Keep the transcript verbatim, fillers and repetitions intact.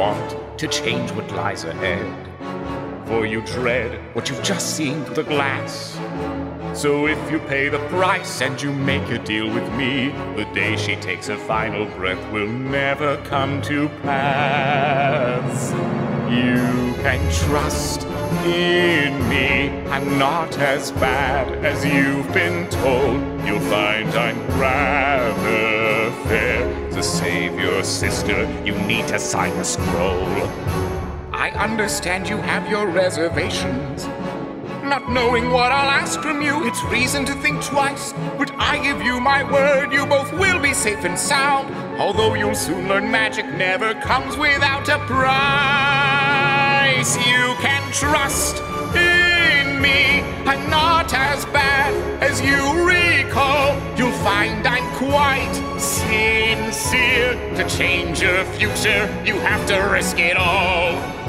want to change what lies ahead. For you dread what you've just seen through the glass. So if you pay the price and you make a deal with me, the day she takes her final breath will never come to pass. You can trust in me, I'm not as bad as you've been told. You'll find I'm rather fair. To save your sister, you need to sign the scroll. I understand you have your reservations. Not knowing what I'll ask from you, it's reason to think twice. But I give you my word, you both will be safe and sound. Although you'll soon learn magic never comes without a price. You can trust in me, I'm not as bad as you recall. You'll find I'm quite sincere. To change your future, you have to risk it all.